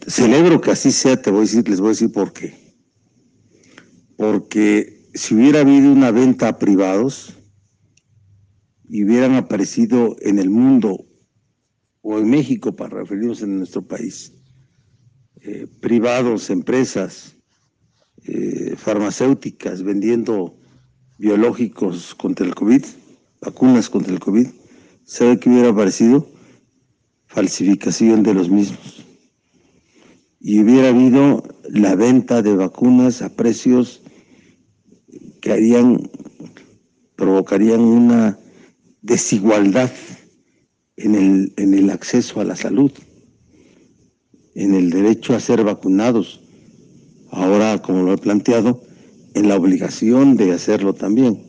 Celebro que así sea, les voy a decir por qué. Porque si hubiera habido una venta a privados y hubieran aparecido en el mundo o en México, para referirnos en nuestro país, privados, empresas, farmacéuticas vendiendo biológicos contra el COVID, vacunas contra el COVID, ¿sabe qué hubiera aparecido? Falsificación de los mismos. Y hubiera habido la venta de vacunas a precios que provocarían una desigualdad en el acceso a la salud, en el derecho a ser vacunados. Ahora, como lo he planteado, en la obligación de hacerlo también.